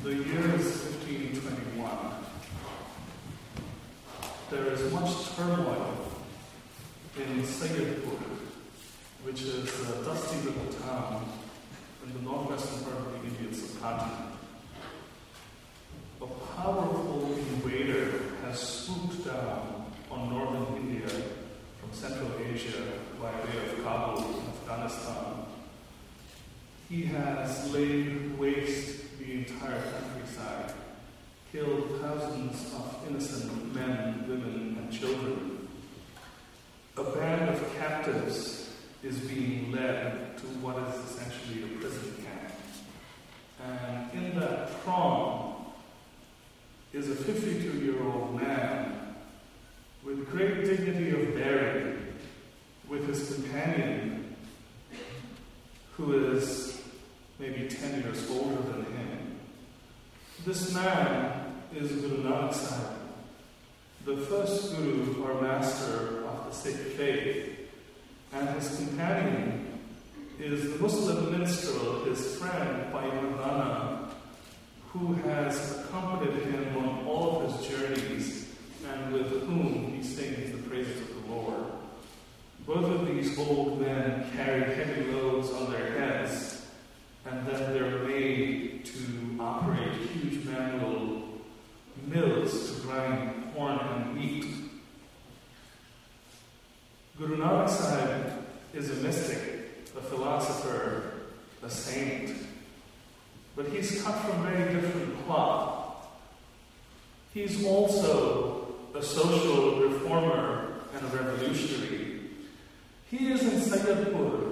The year is 1521. There is much turmoil in Sayyidpur, which is a dusty little town in the northwestern part of the Indian subcontinent. A powerful invader has swooped down on northern India from Central Asia by way of Kabul, Afghanistan. He has laid waste the entire countryside, killed thousands of innocent men, women, and children. A band of captives is being led to what is essentially a prison camp. And in that throng is a 52-year-old man with great dignity of bearing, with his companion, who is maybe 10 years older than him. This man is Guru Nanak Sahib, the first Guru or master of the Sikh faith, and his companion is the Muslim minstrel, his friend Bhai Mardana, who has accompanied him on all of his journeys and with whom he sings the praises of the Lord. Both of these old men carry heavy loads on their heads, and then they're made to operate huge manual mills to grind corn and wheat. Guru Nanak Sahib is a mystic, a philosopher, a saint, but he's cut from very different cloth. He's also a social reformer and a revolutionary. He is in Sayyidpur.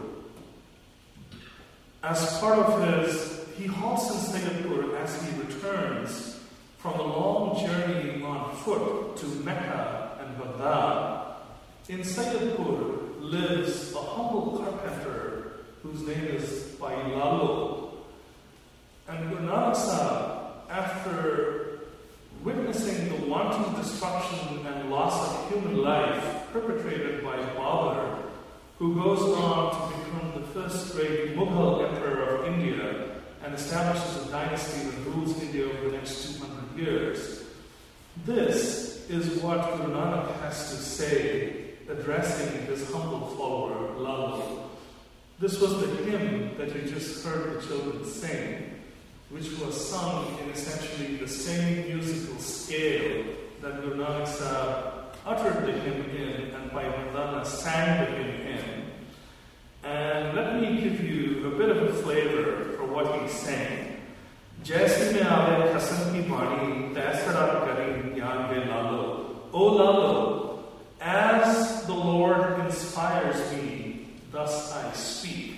As part of he halts in Sayyidpur as he returns from a long journey on foot to Mecca and Baghdad. In Sayyidpur lives a humble carpenter whose name is Bhai Lalo. And Guru Nanak Sahib, after witnessing the wanton destruction and loss of human life perpetrated by Babur, who goes on to become the first great Mughal emperor of India and establishes a dynasty that rules India over the next 200 years. This is what Guru Nanak has to say, addressing his humble follower, Lalo. This was the hymn that you just heard the children sing, which was sung in essentially the same musical scale that Guru Nanak Sahib uttered the hymn in and Bhai Mardana sang the hymn in. And let me give you a bit of a flavor for what he's saying. Jaisi mein aave Hasan ki bani, taisara kari gyan ve Lalo. O Lalo, as the Lord inspires me, thus I speak.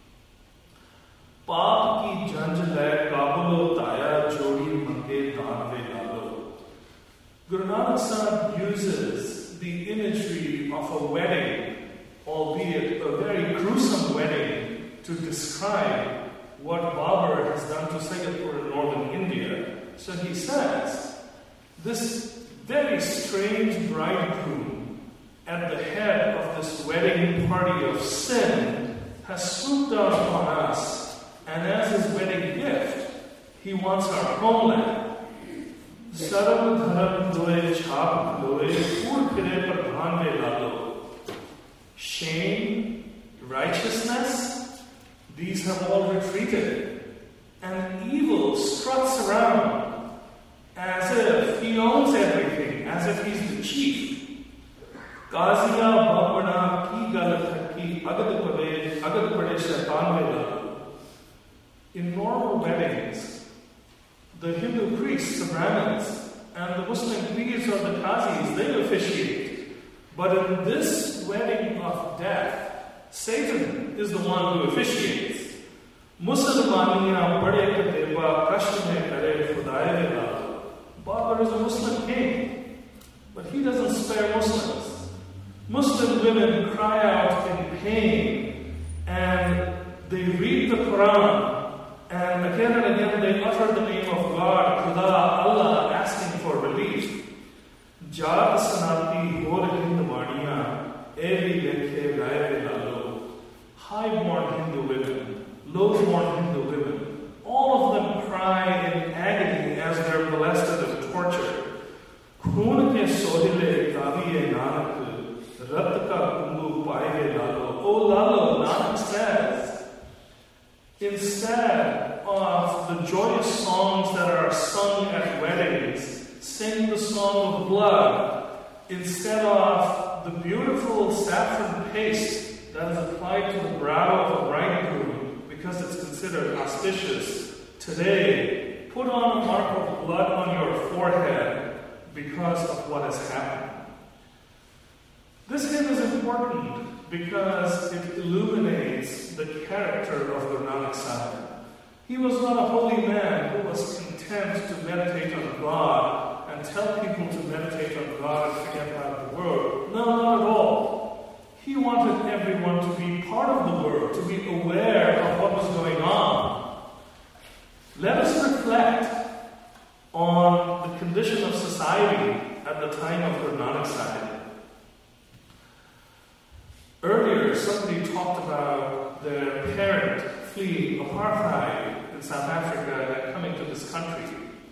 Paap ki janj hai kabulo taya jodi mange daan ve Lalo. Guru Nanak Sahib uses the imagery of a wedding, albeit a very gruesome wedding, to describe what Babur has done to Sayyidpur in northern India. So he says, this very strange bridegroom at the head of this wedding party of sin has swooped down upon us, and as his wedding gift, he wants our homeland. Saram dharam doye chhap doye pur phire pradhan ve Lalo. Shame, righteousness, these have all retreated, and evil struts around as if he owns everything, as if he's the chief. Qaziya babana ki galat ki agad pade shaitan ve Lalo. In normal weddings, the Hindu priests, the Brahmins, and the Muslim peers or the Qazis, they officiate. But in this wedding of death, Satan is the one who officiates. Musalmaniya bade ka deva kasht mein kare khudaye ve Lalo. Babur is a Muslim king, but he doesn't spare Muslims. Muslim women cry out in pain, and they read the Quran, and again they utter the name of God, Khuda, Allah, asking for relief. Jat sanati hor hindwaniya, evi lekhe gaye Lalo. High-born Hindu women, low-born Hindu women, all of them cry in agony Instead of the joyous songs that are sung at weddings, sing the song of blood. Instead of the beautiful saffron paste that is applied to the brow of a bridegroom because it's considered auspicious, today put on a mark of blood on your forehead because of what has happened. This hymn is important because it illuminates the character of Guru Nanak Sahib. He was not a holy man who was content to meditate on God and tell people to meditate on God and forget about the world. No, not at all. He wanted everyone to be part of the world, to be aware of what was going on. Let us reflect on the condition of society at the time of Guru Nanak Sahib. Earlier, somebody talked about their parent fleeing apartheid in South Africa and coming to this country.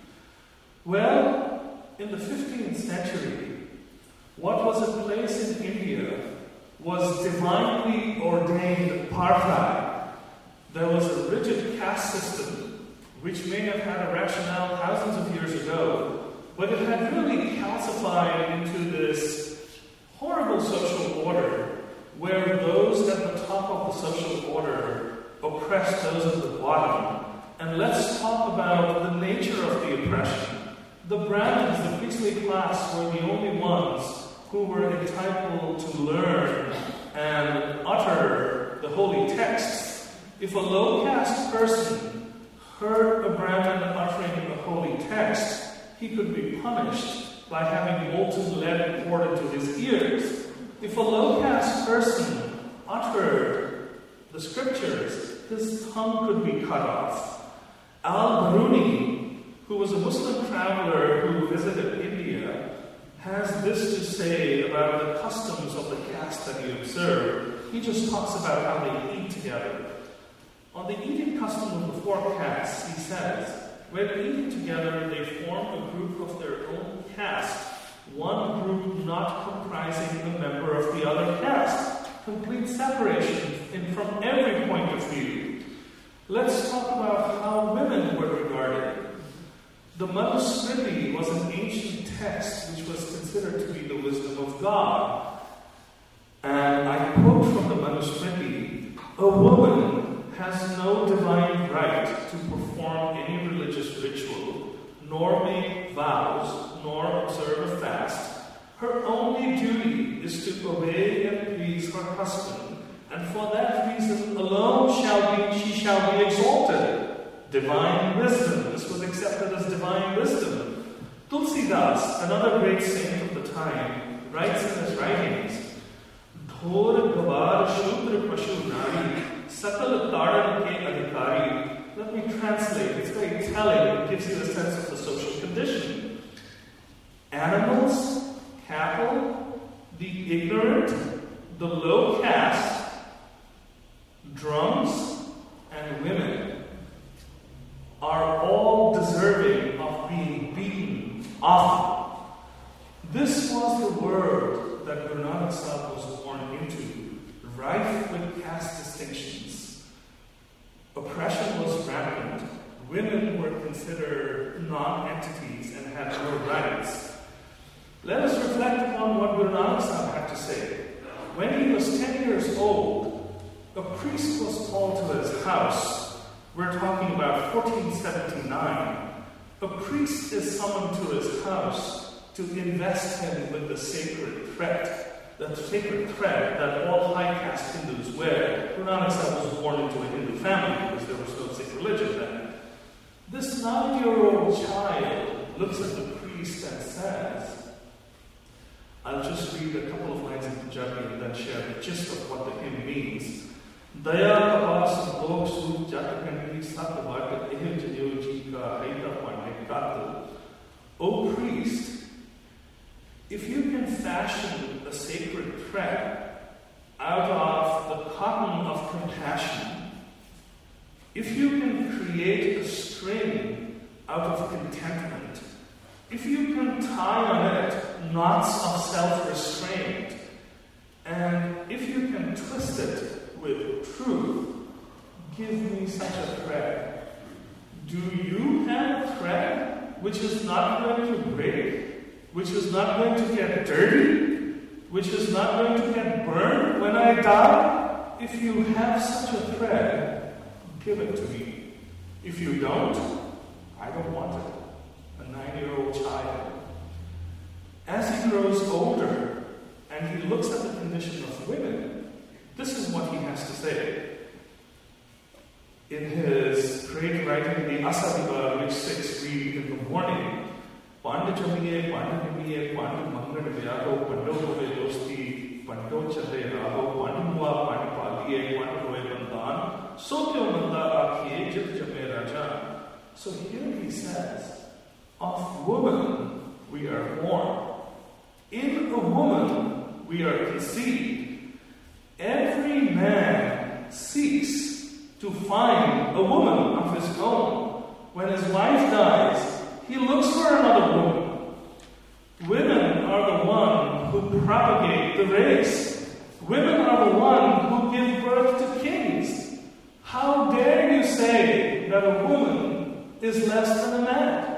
Well, in the 15th century, what was in place in India was divinely ordained apartheid. There was a rigid caste system, which may have had a rationale thousands of years ago, but it had really calcified into this horrible social order where those at the top of the social order oppressed those at the bottom. And let's talk about the nature of the oppression. The Brahmins, the priestly class, were the only ones who were entitled to learn and utter the holy texts. If a low caste person heard a Brahmin uttering a holy text, he could be punished by having molten lead poured into his ears. If a low caste person uttered the scriptures, his tongue could be cut off. Al-Biruni, who was a Muslim traveler who visited India, has this to say about the customs of the caste that he observed. He just talks about how they eat together. On the eating custom of the four castes, he says, when eating together, they form a group of their own caste, one group not comprising a member of the other caste. Complete separation from every point of view. Let's talk about how women were regarded. The Manusmriti was an ancient text which was considered to be the wisdom of God. And I quote from the Manusmriti, a woman has no divine right to perform any religious ritual, nor make vows, nor observe a fast. Her only duty is to obey and please her husband, and for that reason alone she shall be exalted. Divine wisdom. This was accepted as divine wisdom. Tulsidas, another great saint of the time, writes in his writings, Dhor Gavar Shudra Pashu Nari Sakal Taran Ke Adhikari. Let me translate. It's very telling. It gives you a sense of the social condition. Animals, cattle, the ignorant, the low caste, drunks, and women are all deserving of being beaten often. This was the world that Guru Nanak Sahib was born into, rife with caste distinctions. Oppression was rampant. Women were considered non-entities and had no rights. Let us reflect upon what Guru Nanak Sahib had to say. When he was 10 years old, a priest was called to his house. We're talking about 1479. A priest is summoned to his house to invest him with the sacred thread, that sacred thread that all high caste Hindus wear. Guru Nanak Sahib was born into a Hindu family because there was no Sikh religion then. This 9-year-old child looks at the priest and says, I'll just read a couple of lines in Punjabi and then share the gist of what the hymn means. Daya kapas log su jat kandi sat vat eh jayo ji ka haita pande kat. O priest, if you can fashion a sacred thread out of the cotton of compassion, if you can create a string out of contentment, if you can tie on it knots of self-restraint, and if you can twist it with truth, give me such a thread. Do you have a thread which is not going to break, which is not going to get dirty, which is not going to get burned when I die? If you have such a thread, give it to me. If you don't, I don't want it. A 9-year-old child. As he grows older and he looks at the condition of women, this is what he has to say. In his great writing, the Asaviva, which 6 read in the morning, Panda Chamiye, Panda Nimiye, Panda Mangan Vyago, Pando Hove Dosti, Pando Chade Raho, Pandua, Panda Padiye, Panda Roe Bandan, Sotyo Manda Akhiye, Jit Jame Raja. So here he says, of woman we are born. In a woman we are conceived. Every man seeks to find a woman of his own. When his wife dies, he looks for another woman. Women are the one who propagate the race. Women are the one who give birth to kings. How dare you say that a woman is less than a man?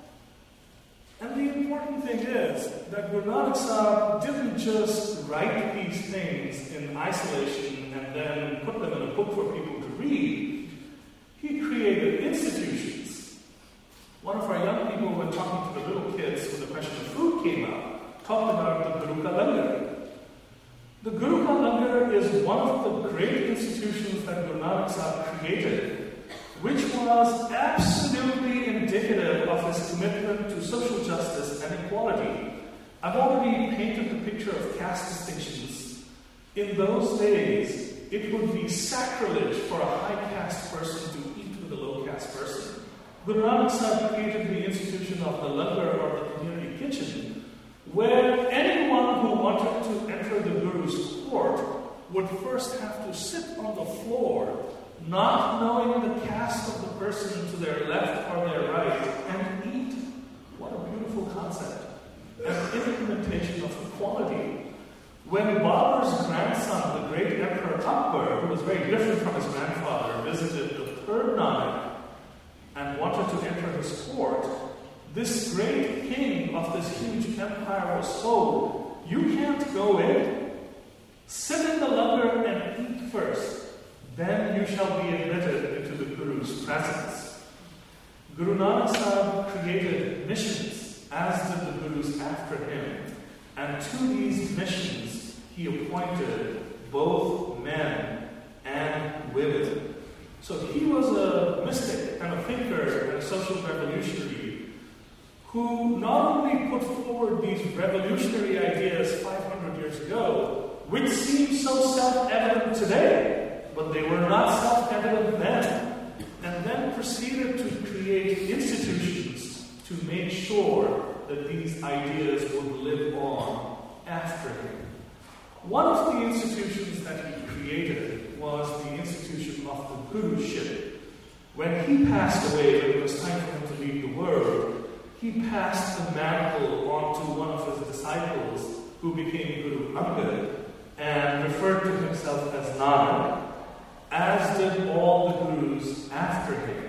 And the important thing is that Guru Nanak Sahib didn't just write these things in isolation and then put them in a book for people to read. He created institutions. One of our young people, when talking to the little kids when the question of food came up, talked about the Guru Ka Langar. The Guru Ka Langar is one of the great institutions that Guru Nanak Sahib created, which was absolutely indicative of his commitment to social justice and equality. I've already painted the picture of caste distinctions. In those days, it would be sacrilege for a high caste person to eat with a low caste person. Guru Nanak Sahib created the institution of the langar, or the community kitchen, where anyone who wanted to enter the Guru's court would first have to sit on the floor, not knowing the caste of the person to their left or their right, and eat. What a beautiful concept. An implementation of equality. When Babur's grandson, the great Emperor Akbar, who was very different from his grandfather, visited the third Nanak and wanted to enter his court, this great king of this huge empire was told, you can't go in. Sit in the langar and eat first. Then you shall be admitted into the Guru's presence. Guru Nanak Sahib created missions, as did the Gurus after him. And to these missions, he appointed both men and women. So he was a mystic and a thinker and a social revolutionary who not only put forward these revolutionary ideas 500 years ago, which seem so self-evident today, but they were not self-evident then, and then proceeded to create institutions to make sure that these ideas would live on after him. One of the institutions that he created was the institution of the Guruship. When he passed away, when it was time for him to leave the world, he passed the mantle on to one of his disciples, who became Guru Angad, and referred to himself as Nanak, as did all the Gurus after him.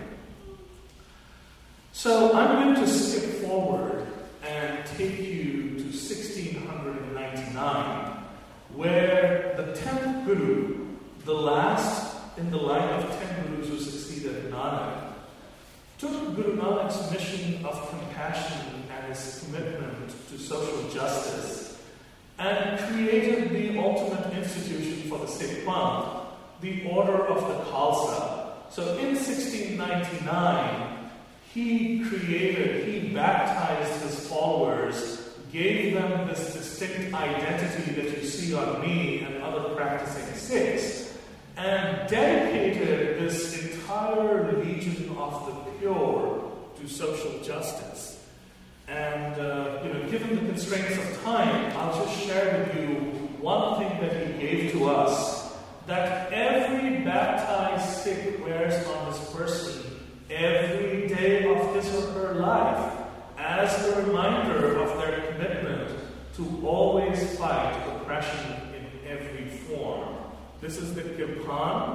So I'm going to skip forward and take you to 1699, where the 10th Guru, the last in the line of 10 Gurus who succeeded Nanak, took Guru Nanak's mission of compassion and his commitment to social justice and created the ultimate institution for the Sikh Panth, the Order of the Khalsa. So in 1699, he baptized his followers, gave them this distinct identity that you see on me and other practicing Sikhs, and dedicated this entire legion of the pure to social justice. And, given the constraints of time, I'll just share with you one thing that he gave to us, that every baptized Sikh wears on his person every day of his or her life, as a reminder of their commitment to always fight oppression in every form. This is the Kirpan,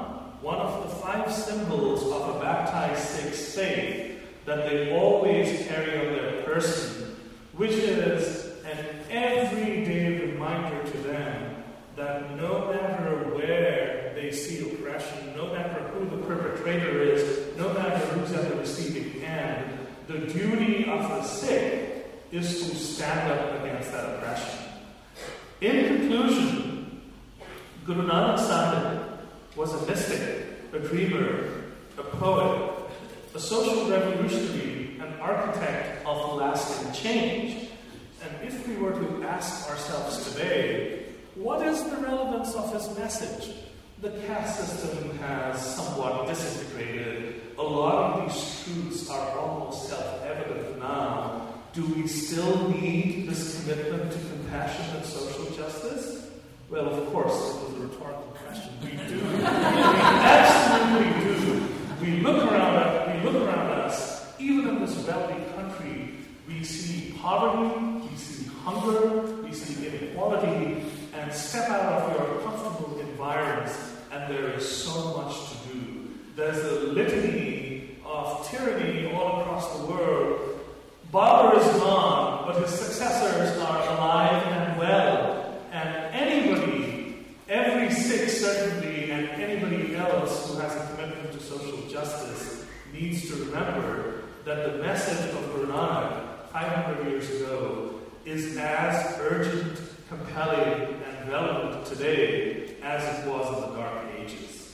one of the 5 symbols of a baptized Sikh's faith that they always carry on their person, which is an everyday reminder to them that no matter where they see oppression, no matter who the perpetrator is, no matter who's at the receiving end, the duty of the Sikh is to stand up against that oppression. In conclusion, Guru Nanak Sahib was a mystic, a dreamer, a poet, a social revolutionary, an architect of lasting change. And if we were to ask ourselves today, what is the relevance of his message? The caste system has somewhat disintegrated. A lot of these truths are almost self-evident now. Do we still need this commitment to compassion and social justice? Well, of course, it was a rhetorical question. We do. We absolutely do. We look around us, even in this wealthy country, we see poverty, we see hunger, we see inequality, and step out of your comfortable environments, and there is so much to do. There's a litany of tyranny all across the world. Babur is gone, but his successors are alive and well. And anybody, every Sikh certainly, and anybody else who has a commitment to social justice needs to remember that the message of Guru Nanak 500 years ago is as urgent, compelling, and relevant today as it was in the Dark Ages.